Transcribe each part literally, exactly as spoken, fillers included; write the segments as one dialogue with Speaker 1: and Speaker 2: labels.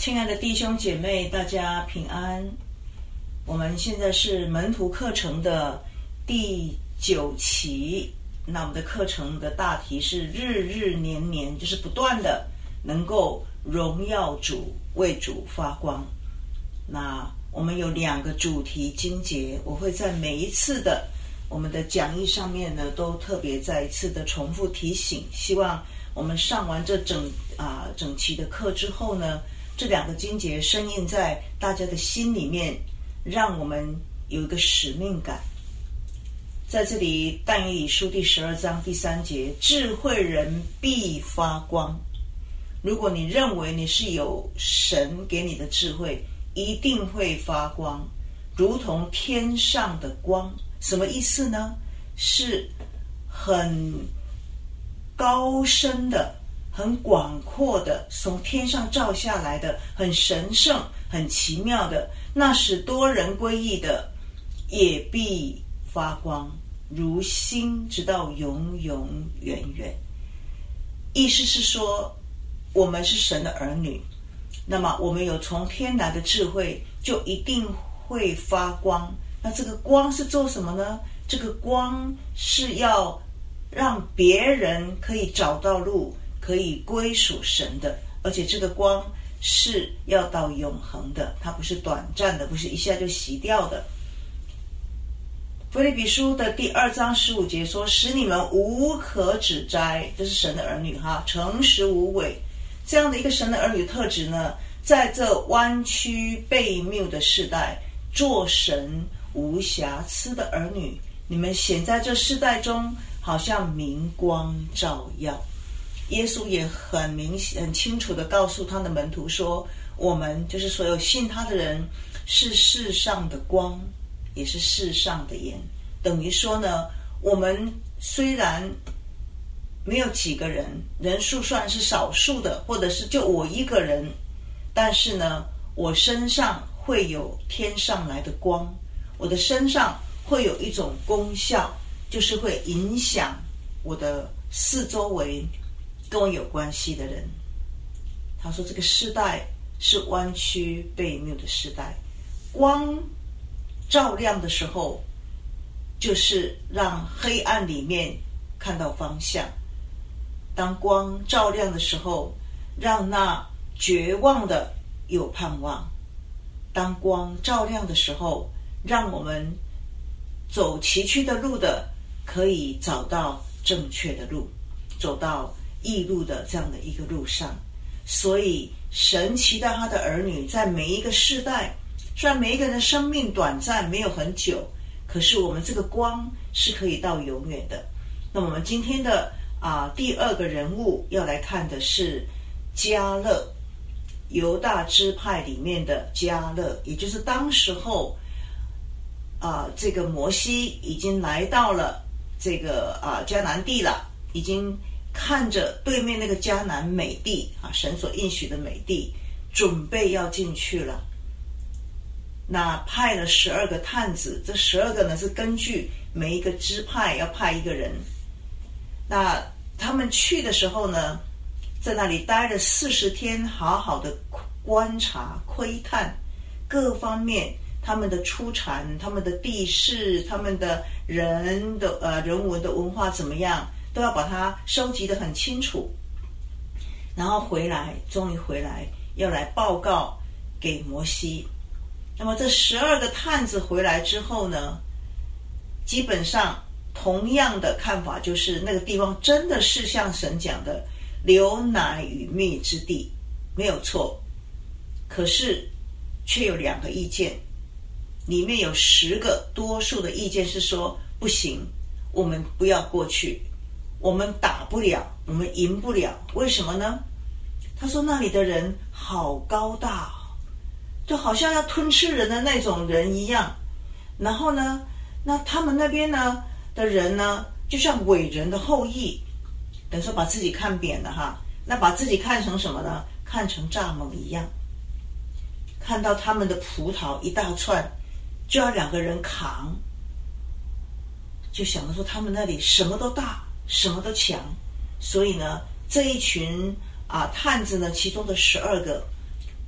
Speaker 1: 亲爱的弟兄姐妹，大家平安。我们现在是门徒课程的第九期，那我们的课程的大题是日日年年，就是不断的能够荣耀主，为主发光。那我们有两个主题经节，我会在每一次的我们的讲义上面呢，都特别再一次的重复提醒，希望我们上完这整啊整期的课之后呢，这两个经节深印在大家的心里面，让我们有一个使命感。在这里，但以理书第十二章第三节，智慧人必发光。如果你认为你是有神给你的智慧，一定会发光，如同天上的光。什么意思呢？是很高深的，很广阔的，从天上照下来的，很神圣很奇妙的，那使多人归义的，也必发光，如星，直到永永远远。意思是说，我们是神的儿女，那么我们有从天来的智慧，就一定会发光。那这个光是做什么呢？这个光是要让别人可以找到路，可以归属神的，而且这个光是要到永恒的，它不是短暂的，不是一下就熄掉的。腓立比书的第二章十五节说，使你们无可指摘，这是神的儿女哈，诚实无伪。这样的一个神的儿女特质呢，在这弯曲悖谬的世代，做神无瑕疵的儿女，你们显在这世代中，好像明光照耀。耶稣也很明显、很清楚地告诉他的门徒说，我们就是所有信他的人，是世上的光，也是世上的盐。等于说呢，我们虽然没有几个人，人数算是少数的，或者是就我一个人，但是呢，我身上会有天上来的光，我的身上会有一种功效，就是会影响我的四周围跟我有关系的人。他说这个世代是弯曲悖谬的世代，光照亮的时候，就是让黑暗里面看到方向。当光照亮的时候，让那绝望的有盼望。当光照亮的时候，让我们走崎岖的路的可以找到正确的路，走到义路的这样的一个路上。所以神期待他的儿女在每一个世代，虽然每一个人的生命短暂，没有很久，可是我们这个光是可以到永远的。那么我们今天的啊第二个人物要来看的是迦勒，犹大支派里面的迦勒，也就是当时候啊这个摩西已经来到了这个啊迦南地了，已经看着对面那个迦南美地啊，神所应许的美地，准备要进去了。那派了十二个探子，这十二个呢是根据每一个支派要派一个人。那他们去的时候呢，在那里待了四十天，好好的观察窥探各方面，他们的出产，他们的地势，他们的人的呃人文的文化怎么样，都要把它收集得很清楚。然后回来，终于回来要来报告给摩西。那么这十二个探子回来之后呢，基本上同样的看法，就是那个地方真的是像神讲的流奶与蜜之地，没有错。可是却有两个意见，里面有十个多数的意见是说不行，我们不要过去，我们打不了，我们赢不了。为什么呢？他说那里的人好高大，就好像要吞吃人的那种人一样。然后呢，那他们那边呢的人呢，就像伟人的后裔，等于说把自己看扁了哈。那把自己看成什么呢？看成蚱蜢一样。看到他们的葡萄一大串，就要两个人扛，就想着说他们那里什么都大，什么都强。所以呢，这一群啊探子呢，其中的十二个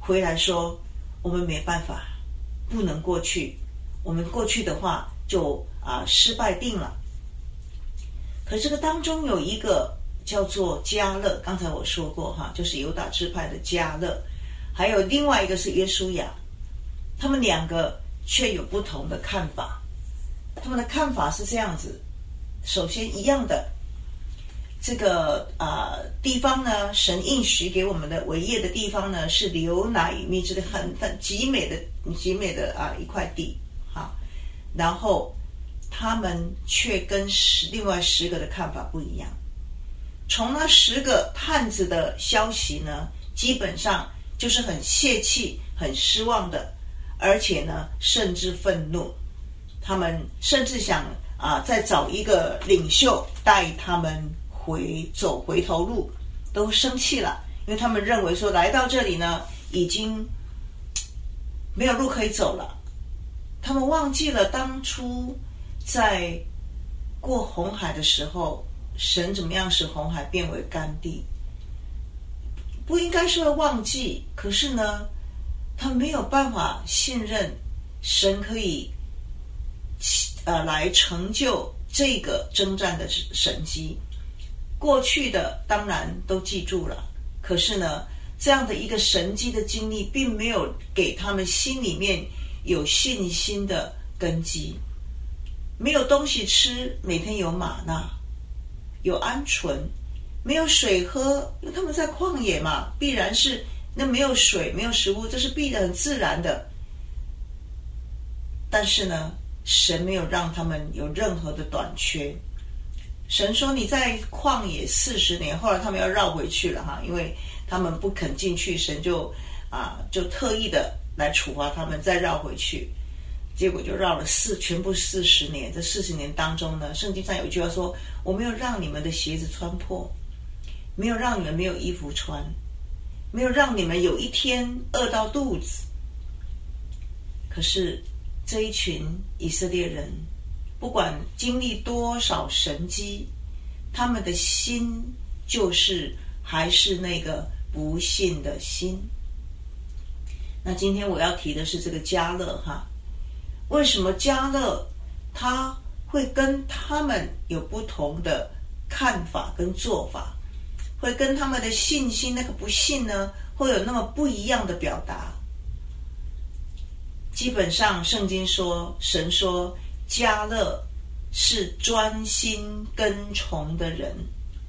Speaker 1: 回来说我们没办法，不能过去，我们过去的话就啊失败定了。可这个当中有一个叫做迦勒，刚才我说过哈，就是犹大支派的迦勒，还有另外一个是约书亚，他们两个却有不同的看法。他们的看法是这样子，首先一样的，这个啊、呃、地方呢，神应许给我们的为业的地方呢，是流奶与蜜汁的很很极美的极美的啊一块地哈。然后他们却跟十另外十个的看法不一样。从那十个探子的消息呢，基本上就是很泄气、很失望的，而且呢，甚至愤怒。他们甚至想啊，再找一个领袖带他们回走回头路，都生气了，因为他们认为说来到这里呢，已经没有路可以走了。他们忘记了当初在过红海的时候，神怎么样使红海变为干地。不应该说会忘记，可是呢，他们没有办法信任神可以呃来成就这个征战的神迹。过去的当然都记住了，可是呢，这样的一个神迹的经历并没有给他们心里面有信心的根基。没有东西吃，每天有玛纳，有鹌鹑，没有水喝，因为他们在旷野嘛，必然是那没有水没有食物，这是必然很自然的。但是呢，神没有让他们有任何的短缺。神说你在旷野四十年，后来他们要绕回去了哈，因为他们不肯进去，神就啊就特意的来处罚他们，再绕回去。结果就绕了四全部四十年。这四十年当中呢，圣经上有一句话说，我没有让你们的鞋子穿破，没有让你们没有衣服穿，没有让你们有一天饿到肚子。可是这一群以色列人，不管经历多少神迹，他们的心就是还是那个不信的心。那今天我要提的是这个迦勒哈，为什么迦勒他会跟他们有不同的看法跟做法，会跟他们的信心那个不信呢，会有那么不一样的表达？基本上圣经说，神说迦勒是专心跟从的人。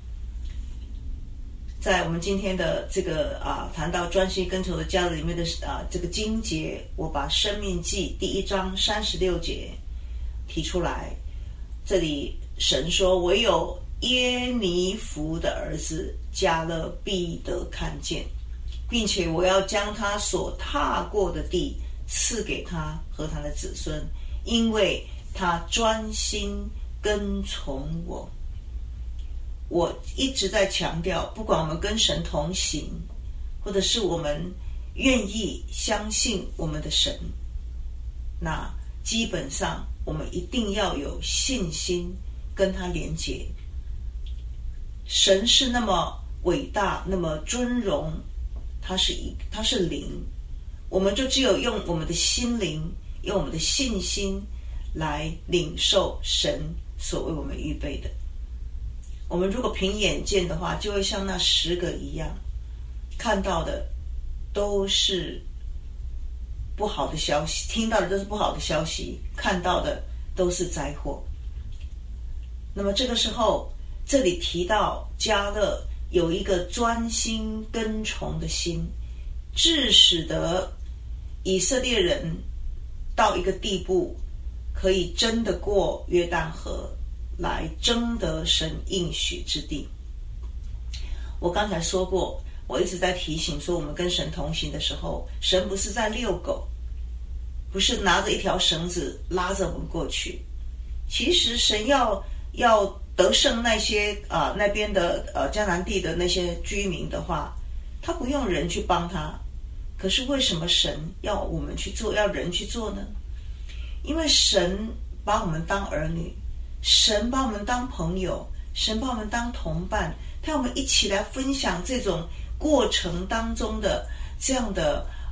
Speaker 1: 在我们今天的这个啊谈到专心跟从的迦勒里面的啊这个经节，我把申命记第一章三十六节提出来。这里神说，唯有耶尼弗的儿子迦勒必得看见，并且我要将他所踏过的地赐给他和他的子孙，因为他专心跟从我。我一直在强调，不管我们跟神同行，或者是我们愿意相信我们的神，那基本上我们一定要有信心跟他连结。神是那么伟大，那么尊荣，他是一他是灵，我们就只有用我们的心灵，用我们的信心来领受神所为我们预备的。我们如果凭眼见的话，就会像那十个一样，看到的都是不好的消息，听到的都是不好的消息，看到的都是灾祸。那么这个时候，这里提到迦勒有一个专心跟从的心，致使得以色列人到一个地步，可以真的过约旦河，来争得神应许之地。我刚才说过，我一直在提醒说，我们跟神同行的时候，神不是在遛狗，不是拿着一条绳子拉着我们过去。其实神要要得胜那些啊、呃、那边的呃迦南地的那些居民的话，他不用人去帮他。可是为什么神要我们去做，要人去做呢？因为神把我们当儿女，神把我们当朋友，神把我们当同伴，他要我们一起来分享这种过程当中的这样的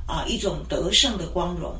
Speaker 1: 啊一种得胜的光荣。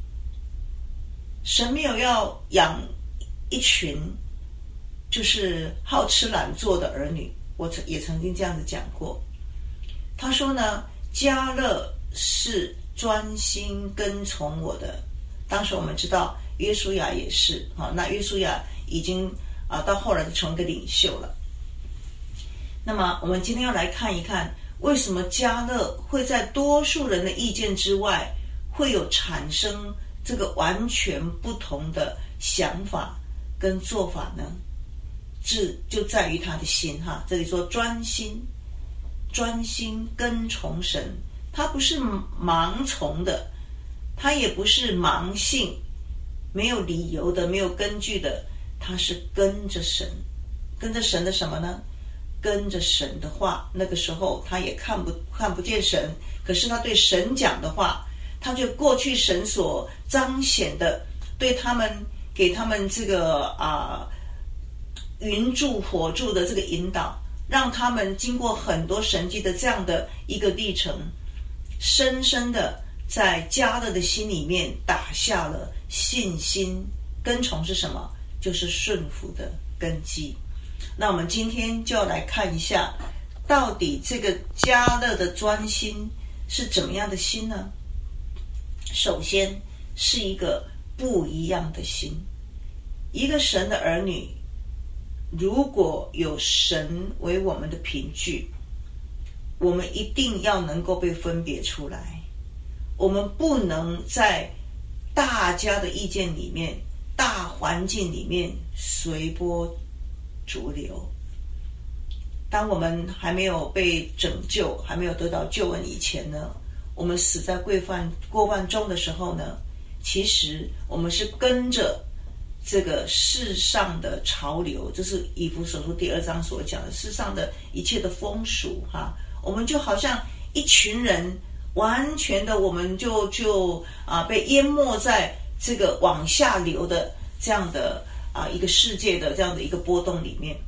Speaker 1: 神没有要养一群就是好吃懒做的儿女，我也曾经这样子讲过。他说呢，迦勒是专心跟从我的。当时我们知道约书亚也是啊，那约书亚已经啊到后来就成为一个领袖了。那么我们今天要来看一看，为什么迦勒会在多数人的意见之外，会有产生这个完全不同的想法跟做法呢？这就在于他的心哈。这里说专心，专心跟从神，他不是盲从的，他也不是盲信，没有理由的，没有根据的，他是跟着神。跟着神的什么呢？跟着神的话。那个时候他也看不看不见神，可是他对神讲的话，他就过去神所彰显的，对他们给他们这个啊、呃、云柱火柱的这个引导，让他们经过很多神迹的这样的一个历程，深深的在迦勒的心里面打下了信心。跟从是什么？就是顺服的根基。那我们今天就要来看一下，到底这个迦勒的专心是怎么样的心呢？首先是一个不一样的心。一个神的儿女，如果有神为我们的凭据，我们一定要能够被分别出来。我们不能在大家的意见里面，大环境里面随波逐流。当我们还没有被拯救，还没有得到救恩以前呢，我们死在过犯过犯中的时候呢，其实我们是跟着这个世上的潮流，这是以弗所书第二章所讲的世上的一切的风俗哈。我们就好像一群人，完全的我们就就啊被淹没在这个往下流的这样的啊一个世界的这样的一个波动里面。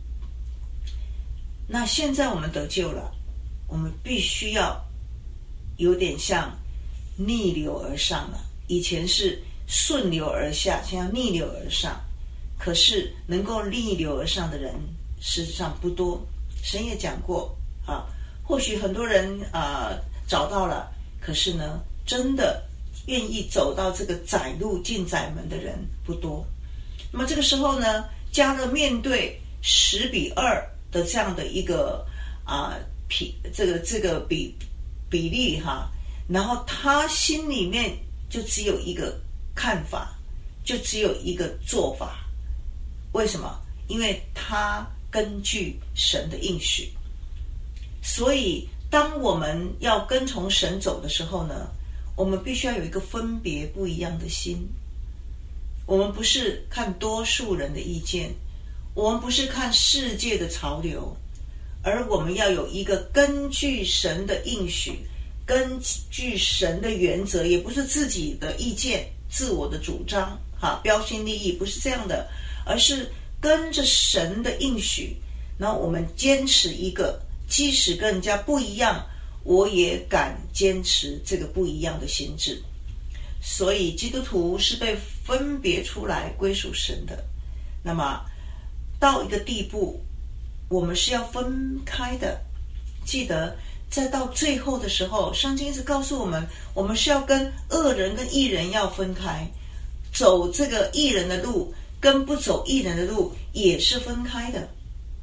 Speaker 1: 那现在我们得救了，我们必须要有点像逆流而上了。以前是顺流而下，现在逆流而上。可是能够逆流而上的人事实上不多。神也讲过啊，或许很多人啊找到了，可是呢，真的愿意走到这个窄路进窄门的人不多。那么这个时候呢，迦勒面对十比二的这样的一个啊比这个这个比比例哈，然后他心里面就只有一个看法，就只有一个做法。为什么？因为他根据神的应许。所以当我们要跟从神走的时候呢，我们必须要有一个分别不一样的心。我们不是看多数人的意见，我们不是看世界的潮流，而我们要有一个根据神的应许，根据神的原则，也不是自己的意见，自我的主张哈，标新立异，不是这样的，而是跟着神的应许，然后我们坚持一个，即使跟人家不一样，我也敢坚持这个不一样的心志。所以基督徒是被分别出来归属神的。那么到一个地步，我们是要分开的。记得在到最后的时候，圣经是告诉我们，我们是要跟恶人跟义人要分开，走这个义人的路跟不走义人的路也是分开的。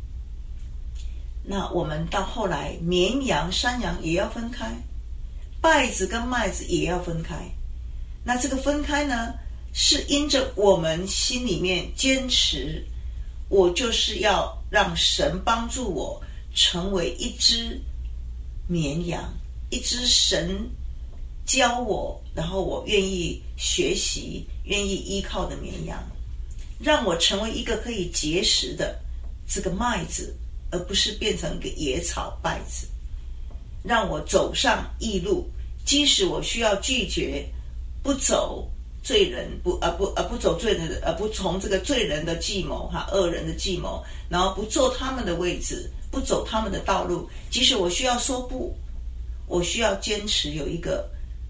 Speaker 1: 那我们到后来，绵羊山羊也要分开，稗子跟麦子也要分开。那这个分开呢，是因着我们心里面坚持，我就是要让神帮助我成为一只绵羊，一只神教我，然后我愿意学习，愿意依靠的绵羊，让我成为一个可以结实的这个麦子，而不是变成一个野草稗子。让我走上义路，即使我需要拒绝不走罪人，不呃不呃不走罪人的呃不从这个罪人的计谋哈，恶人的计谋，然后不坐他们的位置，不走他们的道路。即使我需要说不，我需要坚持有一个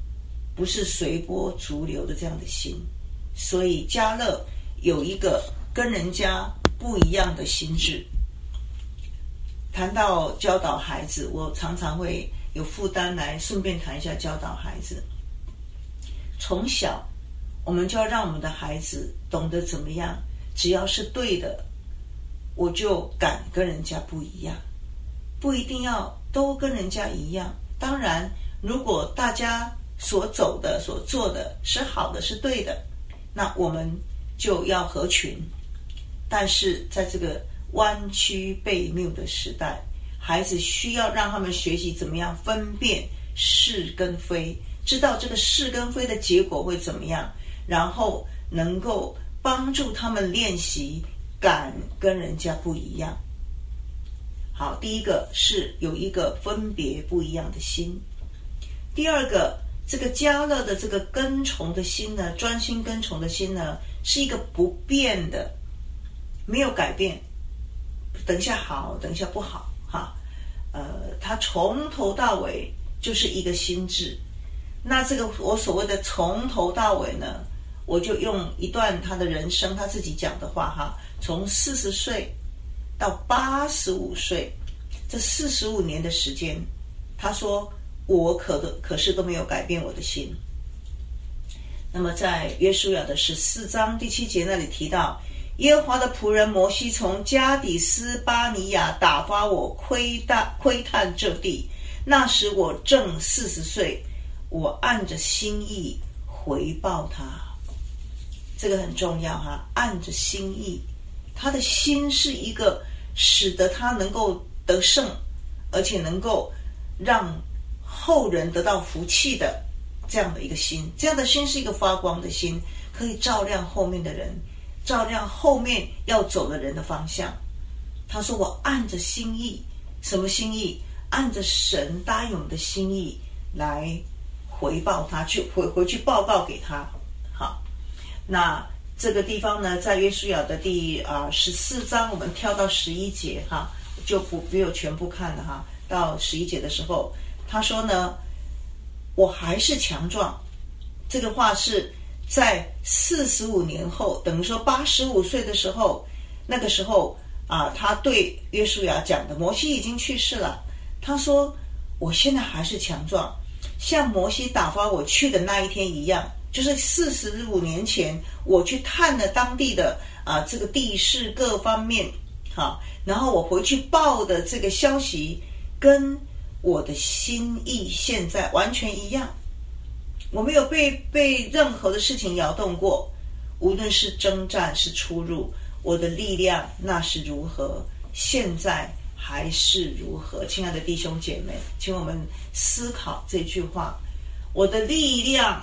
Speaker 1: 不是随波逐流的这样的心。所以嘉乐有一个跟人家不一样的心智。谈到教导孩子，我常常会有负担来顺便谈一下教导孩子。从小我们就要让我们的孩子懂得怎么样，只要是对的，我就敢跟人家不一样，不一定要都跟人家一样。当然如果大家所走的所做的是好的是对的，那我们就要合群。但是在这个弯曲悖谬的时代，孩子需要让他们学习怎么样分辨是跟非，知道这个是跟非的结果会怎么样，然后能够帮助他们练习敢跟人家不一样。好，第一个是有一个分别不一样的心。第二个，这个嘉乐的这个跟从的心呢，专心跟从的心呢，是一个不变的，没有改变，等一下好，等一下不好哈。呃，他从头到尾就是一个心智。那这个我所谓的从头到尾呢，我就用一段他的人生他自己讲的话哈，从四十岁到八十五岁，这四十五年的时间，他说我可的可是都没有改变我的心。那么在约书亚的十四章第七节那里提到，耶和华的仆人摩西从加底斯巴尼亚打发我窥探窥探这地，那时我正四十岁，我按着心意回报他。这个很重要哈，按着心意，他的心是一个使得他能够得胜，而且能够让后人得到福气的这样的一个心。这样的心是一个发光的心，可以照亮后面的人，照亮后面要走的人的方向。他说我按着心意，什么心意？按着神答应我们的心意来回报他，去回回去报告给他。好，那这个地方呢，在约书亚的第啊十四章，我们跳到十一节哈，就不没有全部看了哈。到十一节的时候，他说呢，我还是强壮。这个话是在四十五年后，等于说八十五岁的时候，那个时候啊，他对约书亚讲的。摩西已经去世了，他说我现在还是强壮，像摩西打发我去的那一天一样，就是四十五年前我去探了当地的啊这个地势各方面，好，然后我回去报的这个消息跟我的心意现在完全一样。我没有被被任何的事情摇动过，无论是征战是出入，我的力量那是如何，现在还是如何。亲爱的弟兄姐妹，请我们思考这句话，我的力量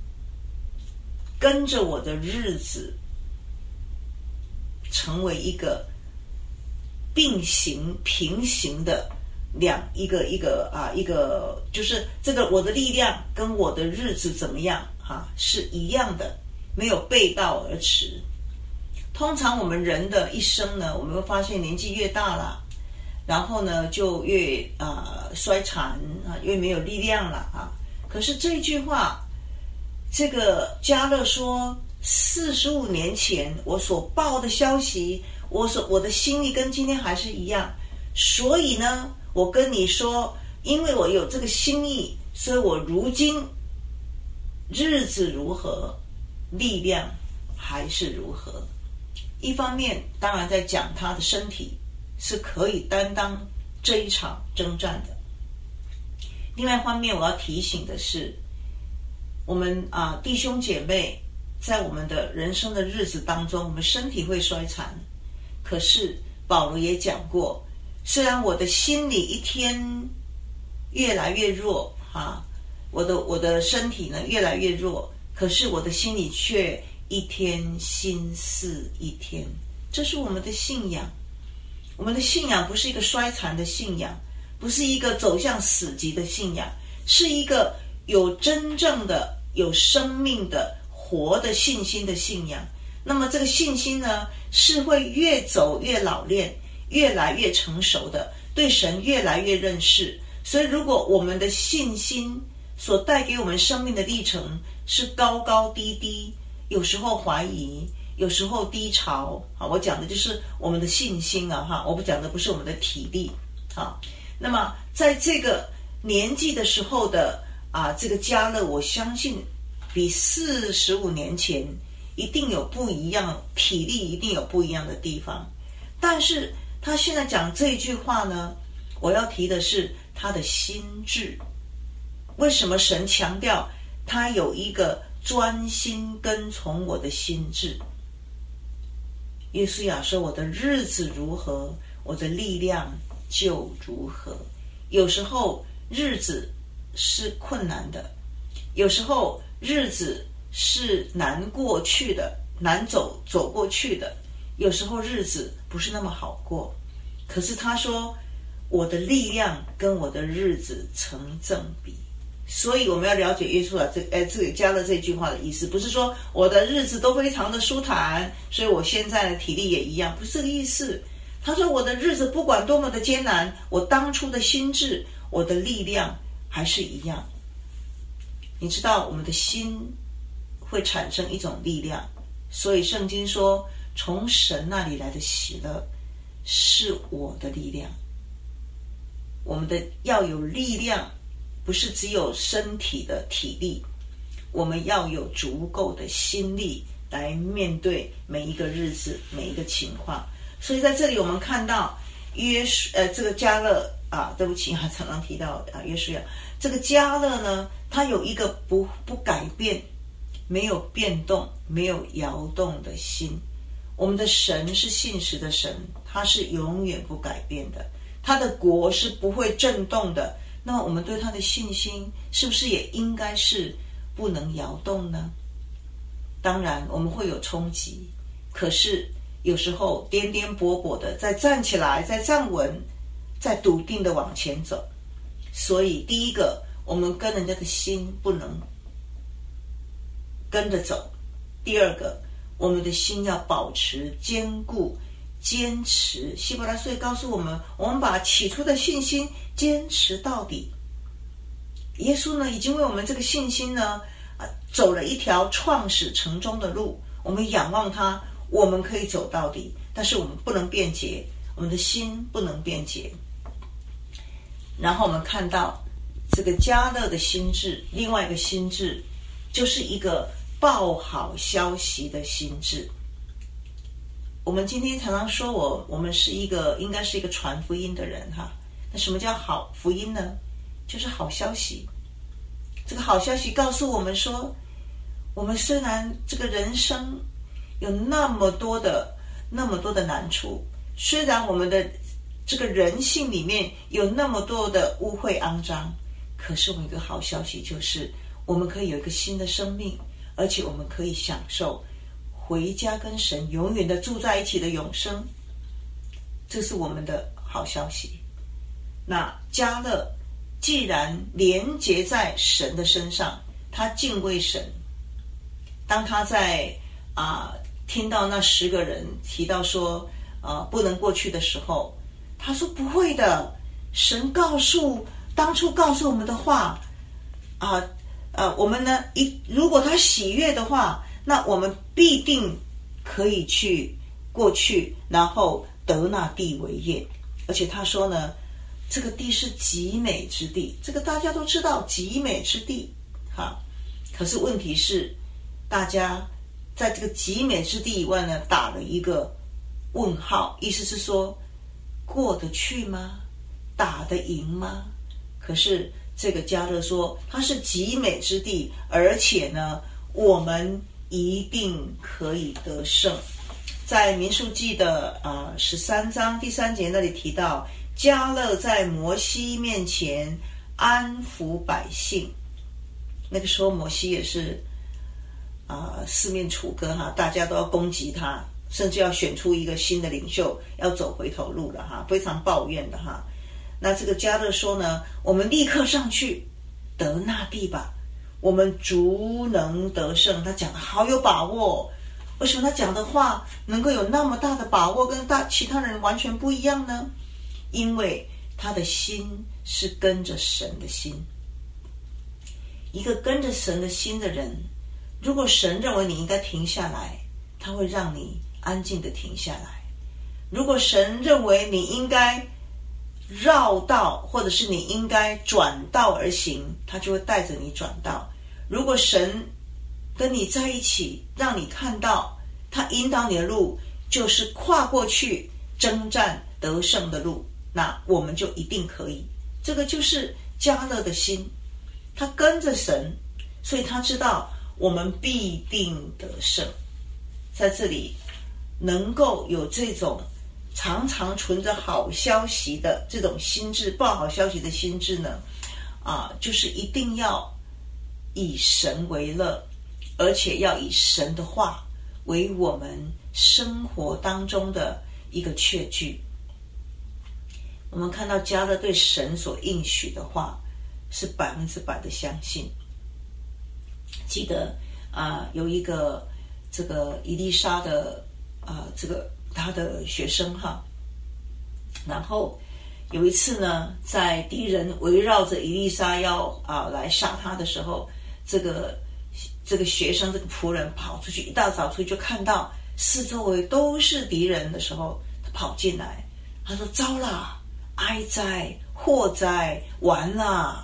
Speaker 1: 跟着我的日子成为一个并行平行的两一个一个啊一个，就是这个我的力量跟我的日子怎么样哈、啊、是一样的，没有背道而驰。通常我们人的一生呢，我们会发现年纪越大了，然后呢就越啊衰残啊，越没有力量了啊。可是这一句话，这个嘉乐说，四十五年前我所报的消息，我所我的心意跟今天还是一样，所以呢，我跟你说，因为我有这个心意，所以我如今日子如何，力量还是如何。一方面当然在讲他的身体是可以担当这一场征战的，另外一方面我要提醒的是，我们啊弟兄姐妹在我们的人生的日子当中，我们身体会衰残，可是保罗也讲过，虽然我的心里一天越来越弱啊，我的我的身体呢越来越弱，可是我的心里却一天新似一天。这是我们的信仰。我们的信仰不是一个衰残的信仰，不是一个走向死寂的信仰，是一个有真正的有生命的活的信心的信仰。那么这个信心呢，是会越走越老练，越来越成熟的，对神越来越认识。所以如果我们的信心所带给我们生命的历程是高高低低，有时候怀疑，有时候低潮。好，我讲的就是我们的信心啊，哈，我不讲的不是我们的体力。好，那么在这个年纪的时候的啊，这个嘉乐，我相信比四十五年前一定有不一样，体力一定有不一样的地方。但是他现在讲这一句话呢，我要提的是他的心志。为什么神强调他有一个专心跟从我的心志？约书亚说，我的日子如何，我的力量就如何。有时候日子是困难的，有时候日子是难过去的，难走走过去的，有时候日子不是那么好过。可是他说，我的力量跟我的日子成正比。所以我们要了解约书亚这哎这个加了这句话的意思，不是说我的日子都非常的舒坦，所以我现在的体力也一样，不是这个意思。他说我的日子不管多么的艰难，我当初的心智，我的力量还是一样。你知道我们的心会产生一种力量，所以圣经说，从神那里来的喜乐是我的力量。我们的要有力量，不是只有身体的体力，我们要有足够的心力来面对每一个日子，每一个情况。所以在这里我们看到约呃这个迦勒啊，对不起啊，常常提到啊约书亚，这个迦勒呢，他有一个不不改变、没有变动、没有摇动的心。我们的神是信实的神，他是永远不改变的，他的国是不会震动的。那么我们对他的信心是不是也应该是不能摇动呢？当然我们会有冲击，可是有时候颠颠簸簸的再站起来，再站稳，再笃定的往前走。所以第一个，我们跟人家的心不能跟着走。第二个，我们的心要保持坚固坚持。希伯来书告诉我们，我们把起初的信心坚持到底。耶稣呢，已经为我们这个信心呢，啊，走了一条创始成终的路。我们仰望他，我们可以走到底，但是我们不能辩解，我们的心不能辩解。然后我们看到这个迦勒的心志，另外一个心志就是一个报好消息的心志。我们今天常常说我我们是一个应该是一个传福音的人哈。那什么叫好福音呢？就是好消息。这个好消息告诉我们说，我们虽然这个人生有那么多的那么多的难处，虽然我们的这个人性里面有那么多的污秽肮脏，可是我们有一个好消息，就是我们可以有一个新的生命，而且我们可以享受回家跟神永远的住在一起的永生。这是我们的好消息。那迦勒既然连结在神的身上，他敬畏神。当他在啊、呃、听到那十个人提到说呃不能过去的时候，他说不会的，神告诉当初告诉我们的话啊呃, 呃我们呢一如果他喜悦的话，那我们必定可以去过去，然后得那地为业。而且他说呢，这个地是极美之地，这个大家都知道，极美之地哈。可是问题是，大家在这个极美之地以外呢，打了一个问号，意思是说，过得去吗？打得赢吗？可是这个迦勒说，它是极美之地，而且呢，我们一定可以得胜。在民数记的呃十三章第三节那里提到，迦勒在摩西面前安抚百姓。那个时候摩西也是啊、呃、四面楚歌哈，大家都要攻击他，甚至要选出一个新的领袖，要走回头路了哈，非常抱怨的哈。那这个迦勒说呢，我们立刻上去得那地吧，我们足能得胜。他讲的好有把握。为什么他讲的话能够有那么大的把握，跟大其他人完全不一样呢？因为他的心是跟着神的心。 一个跟着神的心的人，如果神认为你应该停下来，他会让你安静的停下来。如果神认为你应该绕道，或者是你应该转道而行，他就会带着你转道。如果神跟你在一起，让你看到他引导你的路就是跨过去征战得胜的路，那我们就一定可以。这个就是迦勒的心，他跟着神，所以他知道我们必定得胜。在这里能够有这种常常存着好消息的这种心智，报好消息的心智呢，啊，就是一定要以神为乐，而且要以神的话为我们生活当中的一个确据。我们看到迦勒对神所应许的话是百分之百的相信。记得啊、呃，有一个这个以利沙的啊、呃，这个他的学生哈，然后有一次呢，在敌人围绕着以利沙要啊、呃、来杀他的时候，这个这个学生这个仆人跑出去，一大早出去就看到四周围都是敌人的时候，他跑进来，他说：“糟了！哀哉，祸哉，完了！”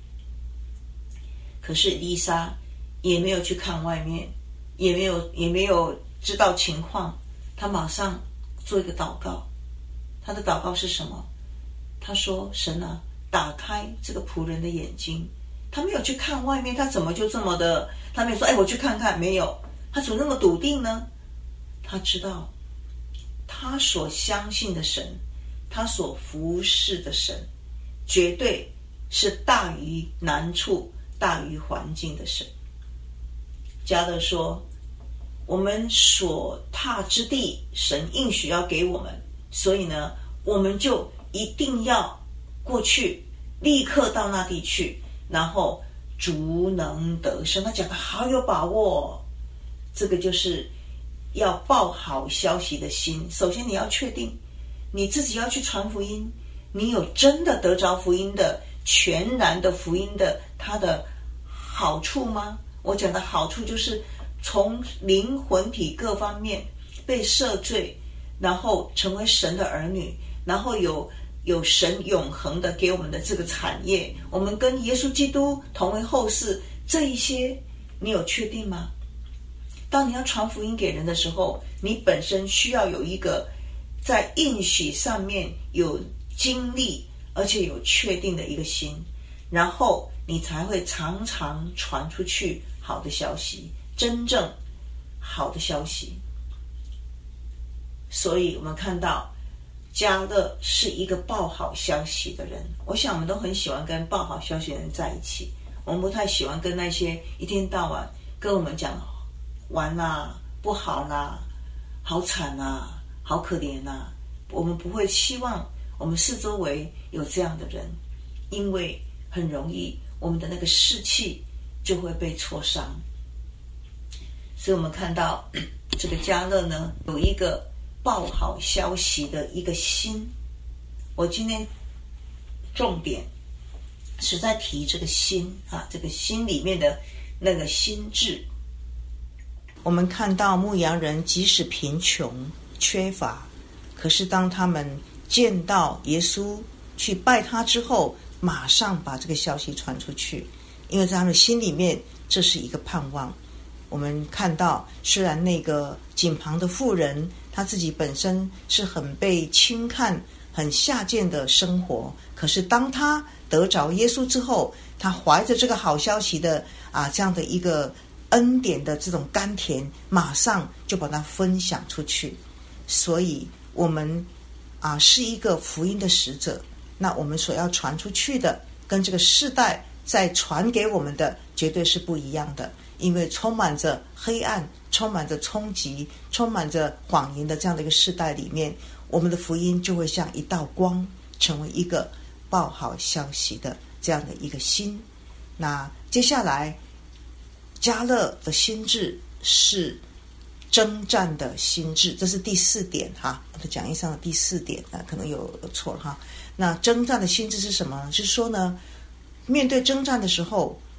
Speaker 1: 可是以利沙也没有去看外面，也没有也没有知道情况，他马上做一个祷告。他的祷告是什么？他说：“神啊，打开这个仆人的眼睛。”他没有去看外面，他怎么就这么的？他没有说：“哎，我去看看。”没有，他怎么那么笃定呢？他知道，他所相信的神，他所服侍的神，绝对是大于难处、大于环境的神。迦勒说：“我们所踏之地，神应许要给我们，所以呢，我们就一定要过去，立刻到那地去，然后足能得胜。”他讲的好有把握，这个就是要报好消息的心。首先你要确定你自己要去传福音，你有真的得着福音的全然的福音的它的好处吗？我讲的好处就是从灵魂体各方面被赦罪，然后成为神的儿女，然后有有神永恒的给我们的这个产业，我们跟耶稣基督同为后世，这一些你有确定吗？当你要传福音给人的时候，你本身需要有一个在应许上面有经历而且有确定的一个心，然后你才会常常传出去好的消息，真正好的消息。所以我们看到迦勒是一个报好消息的人。我想我们都很喜欢跟报好消息的人在一起，我们不太喜欢跟那些一天到晚跟我们讲完啦、不好啦、好惨啊、好可怜啊。我们不会期望我们四周围有这样的人，因为很容易我们的那个士气就会被挫伤。所以我们看到这个迦勒呢，有一个报好消息的一个心。我今天重点是在提这个心啊，这个心里面的那个心智。我们看到牧羊人即使贫穷缺乏，可是当他们见到耶稣去拜他之后，马上把这个消息传出去，因为在他们心里面这是一个盼望。我们看到虽然那个井旁的妇人她自己本身是很被轻看很下贱的生活，可是当她得着耶稣之后，她怀着这个好消息的啊这样的一个恩典的这种甘甜，马上就把它分享出去。所以我们啊是一个福音的使者，那我们所要传出去的跟这个世代在传给我们的绝对是不一样的。因为充满着黑暗，充满着冲击，充满着谎言的这样的一个世代里面，我们的福音就会像一道光，成为一个报好消息的这样的一个心。那接下来迦勒的心智是征战的心智，这是第四点哈，我的讲义上的第四点啊，可能有错了哈。那征战的心智是什么呢？是说呢，面对征战的时候，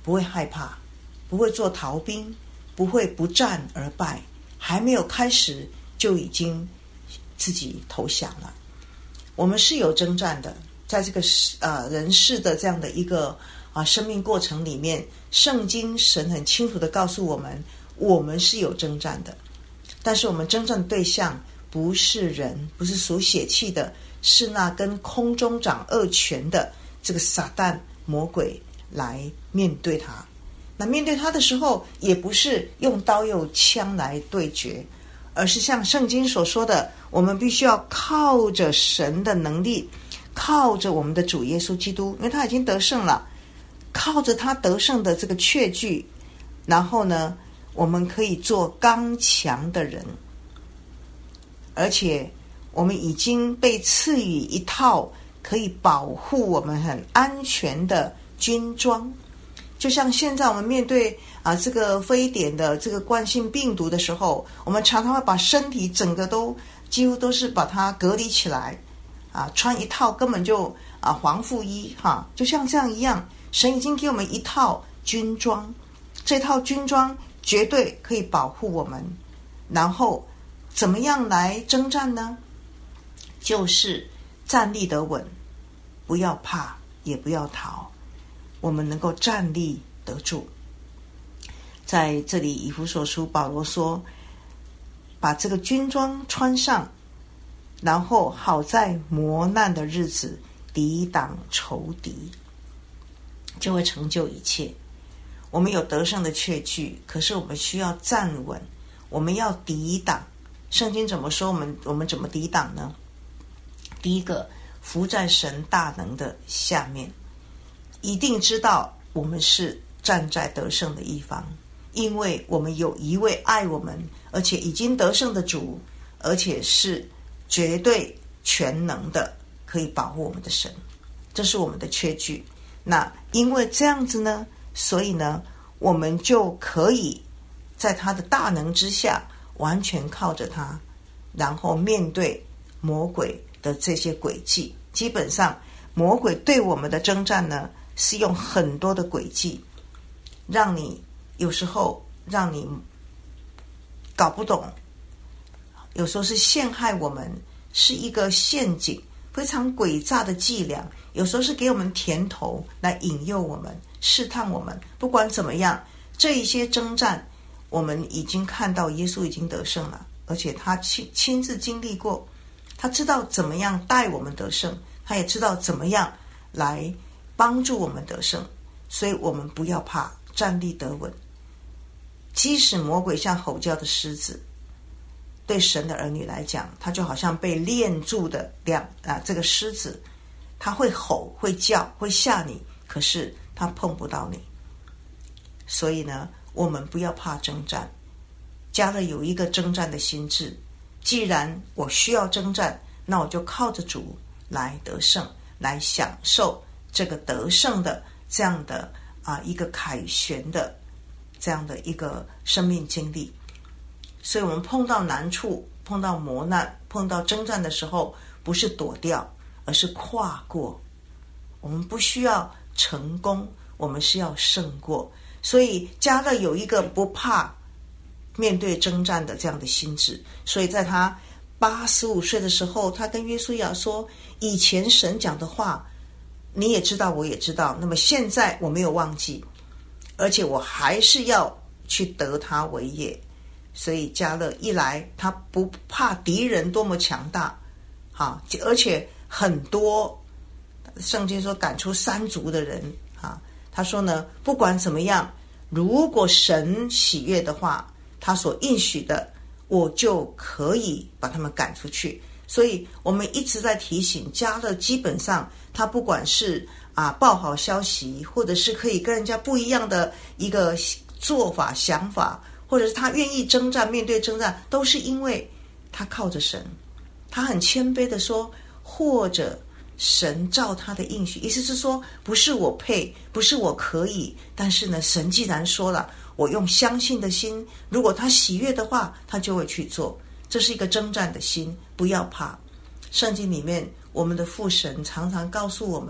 Speaker 2: 不会害怕，不会做逃兵，不会不战而败，还没有开始就已经自己投降了。我们是有征战的，在这个呃人世的这样的一个啊生命过程里面，圣经神很清楚的告诉我们，我们是有征战的。但是我们征战的对象不是人，不是属血气的，是那跟空中掌恶权的这个撒旦魔鬼来面对他。那面对他的时候，也不是用刀用枪来对决，而是像圣经所说的，我们必须要靠着神的能力，靠着我们的主耶稣基督，因为他已经得胜了，靠着他得胜的这个确据，然后呢，我们可以做刚强的人。而且我们已经被赐予一套可以保护我们很安全的军装。就像现在我们面对啊这个非典的这个冠性病毒的时候，我们常常会把身体整个都几乎都是把它隔离起来啊，穿一套根本就啊防护衣哈，就像这样一样，神已经给我们一套军装，这套军装绝对可以保护我们。然后怎么样来征战呢？就是站立得稳，不要怕，也不要逃，我们能够站立得住。在这里以弗所书保罗说，把这个军装穿上，然后好在磨难的日子抵挡仇敌，就会成就一切。我们有得胜的确据，可是我们需要站稳，我们要抵挡。圣经怎么说？我们我们怎么抵挡呢？第一个，伏在神大能的下面，一定知道我们是站在得胜的一方，因为我们有一位爱我们而且已经得胜的主，而且是绝对全能的，可以保护我们的神，这是我们的确据。那因为这样子呢，所以呢，我们就可以在他的大能之下，完全靠着他，然后面对魔鬼的这些诡计。基本上魔鬼对我们的征战呢，是用很多的诡计，让你有时候让你搞不懂，有时候是陷害我们，是一个陷阱，非常诡诈的伎俩，有时候是给我们甜头来引诱我们，试探我们。不管怎么样，这一些征战我们已经看到耶稣已经得胜了，而且他亲亲自经历过，他知道怎么样带我们得胜，他也知道怎么样来帮助我们得胜。所以我们不要怕，站立得稳。即使魔鬼像吼叫的狮子，对神的儿女来讲，他就好像被链住的两啊，这个狮子，他会吼会叫会吓你，可是他碰不到你。所以呢，我们不要怕征战。加了有一个征战的心智，既然我需要征战，那我就靠着主来得胜，来享受这个得胜的这样的啊一个凯旋的这样的一个生命经历。所以我们碰到难处，碰到磨难，碰到征战的时候，不是躲掉，而是跨过。我们不需要成功，我们是要胜过。所以加勒有一个不怕面对征战的这样的心智，所以在他八十五岁的时候，他跟约书亚说，以前神讲的话你也知道，我也知道，那么现在我没有忘记，而且我还是要去得他为业。所以加勒一来，他不怕敌人多么强大，好，而且很多，圣经说赶出三族的人啊，他说呢，不管怎么样，如果神喜悦的话，他所应许的，我就可以把他们赶出去。所以我们一直在提醒加勒，基本上他不管是啊报好消息，或者是可以跟人家不一样的一个做法想法，或者是他愿意征战，面对征战，都是因为他靠着神。他很谦卑的说，或者神照他的应许，意思是说不是我配，不是我可以，但是呢，神既然说了，我用相信的心，如果他喜悦的话，他就会去做。这是一个征战的心，不要怕。圣经里面我们的父神常常告诉我们，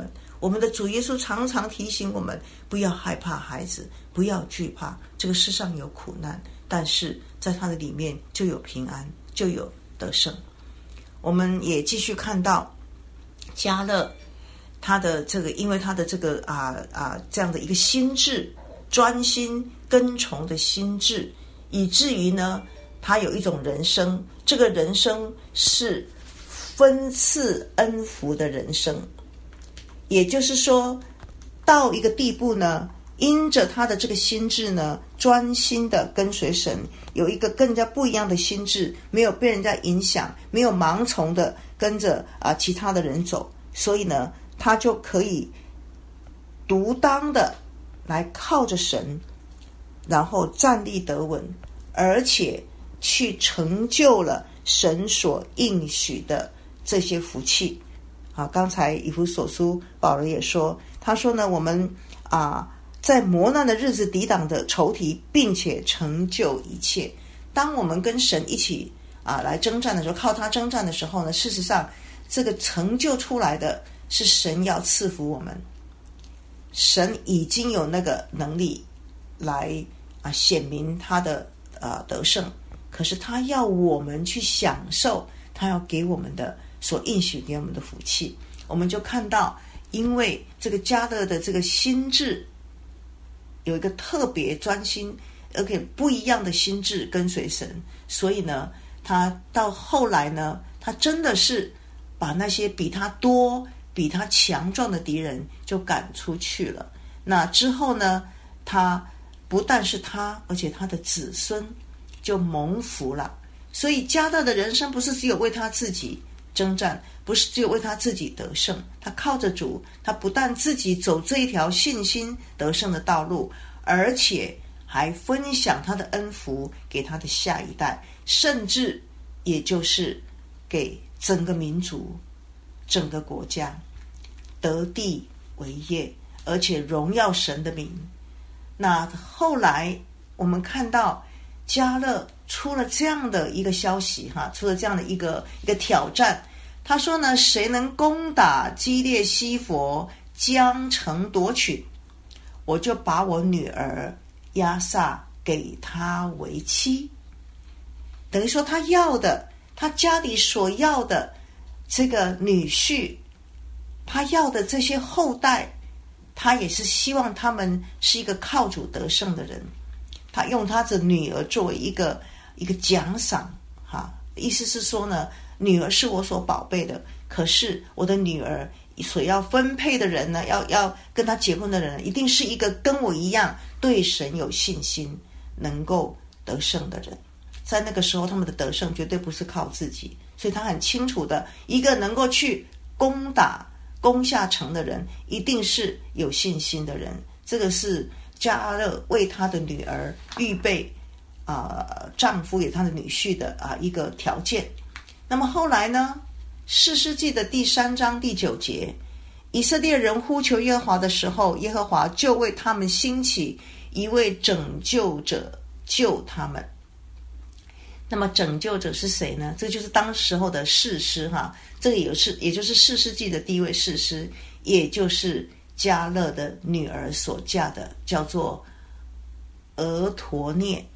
Speaker 2: 我们的主耶稣常常提醒我们，不要害怕孩子，不要惧怕，这个世上有苦难，但是在他的里面就有平安，就有得胜。我们也继续看到迦勒他的这个，因为他的这个啊啊这样的一个心志，专心跟从的心志，以至于呢他有一种人生，这个人生是分赐恩福的人生。也就是说到一个地步呢，因着他的这个心志呢，专心的跟随神，有一个更加不一样的心志，没有被人家影响，没有盲从的跟着啊其他的人走，所以呢他就可以独当的来靠着神，然后站立得稳，而且去成就了神所应许的这些福气。啊，刚才以弗所书保罗也说，他说呢，我们啊在磨难的日子抵挡着仇敌，并且成就一切。当我们跟神一起啊来征战的时候，靠他征战的时候呢，事实上这个成就出来的是神要赐福我们，神已经有那个能力来啊显明他的啊得胜，可是他要我们去享受他要给我们的所应许给我们的福气。我们就看到，因为这个迦勒的这个心志有一个特别专心而且不一样的心志跟随神，所以呢他到后来呢，他真的是把那些比他多比他强壮的敌人就赶出去了。那之后呢，他不但是他，而且他的子孙就蒙福了。所以迦勒的人生不是只有为他自己征战，不是只有为他自己得胜，他靠着主，他不但自己走这一条信心得胜的道路，而且还分享他的恩福给他的下一代，甚至也就是给整个民族整个国家得地为业，而且荣耀神的名。那后来我们看到迦勒出了这样的一个消息哈，出了这样的一个一个挑战。他说呢，谁能攻打基列西弗，将城夺取，我就把我女儿押撒给他为妻。等于说他要的，他家里所要的这个女婿，他要的这些后代，他也是希望他们是一个靠主得胜的人。他用他的女儿作为一个一个奖赏哈，意思是说呢，女儿是我所宝贝的，可是我的女儿所要分配的人呢，要要跟他结婚的人，一定是一个跟我一样对神有信心，能够得胜的人。在那个时候，他们的得胜绝对不是靠自己，所以他很清楚的，一个能够去攻打攻下城的人，一定是有信心的人。这个是迦勒为他的女儿预备啊、呃、丈夫给他的女婿的啊、呃、一个条件。那么后来呢，士师记的第三章第九节，以色列人呼求耶和华的时候，耶和华就为他们兴起一位拯救者救他们。那么拯救者是谁呢？这就是当时候的士师哈，这个也是也就是士师记的第一位士师，也就是迦勒的女儿所嫁的，叫做俄陀涅。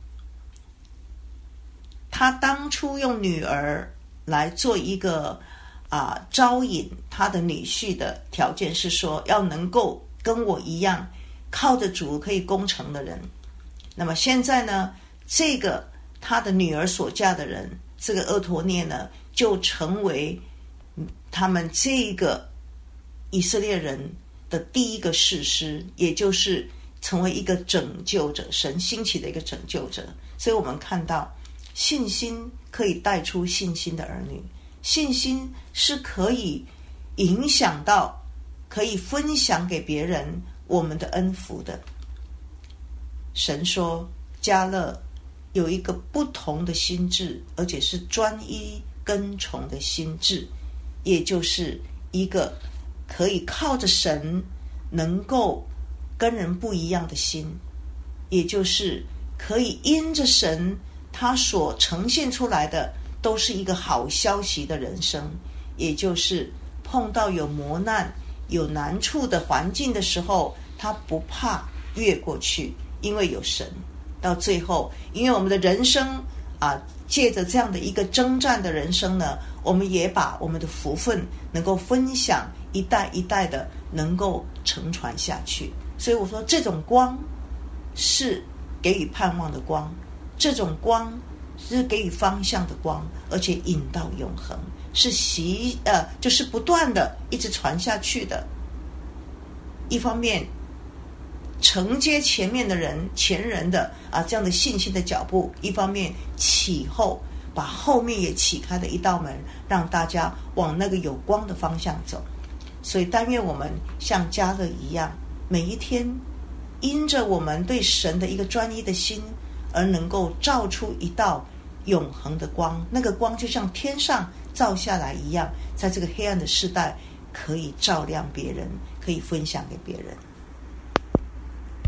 Speaker 2: 他当初用女儿来做一个啊、呃、招引他的女婿的条件，是说要能够跟我一样靠着主可以攻城的人。那么现在呢，这个他的女儿所嫁的人，这个俄陀涅呢，就成为他们这个以色列人的第一个士师，也就是成为一个拯救者，神兴起的一个拯救者。所以我们看到信心可以带出信心的儿女，信心是可以影响到，可以分享给别人我们的恩福的。神说迦勒有一个不同的心志，而且是专一跟从的心志，也就是一个可以靠着神能够跟人不一样的心，也就是可以因着神他所呈现出来的都是一个好消息的人生，也就是碰到有磨难有难处的环境的时候，他不怕越过去，因为有神。到最后，因为我们的人生啊，借着这样的一个征战的人生呢，我们也把我们的福分能够分享，一代一代的能够承传下去。所以我说，这种光是给予盼望的光，这种光是给予方向的光，而且引到永恒，是习呃，就是不断的一直传下去的。一方面承接前面的人前人的啊这样的信心的脚步，一方面启后，把后面也启开的一道门，让大家往那个有光的方向走。所以但愿我们像迦勒一样，每一天因着我们对神的一个专一的心，而能够照出一道永恒的光，那个光就像天上照下来一样，在这个黑暗的世代可以照亮别人，可以分享给别人。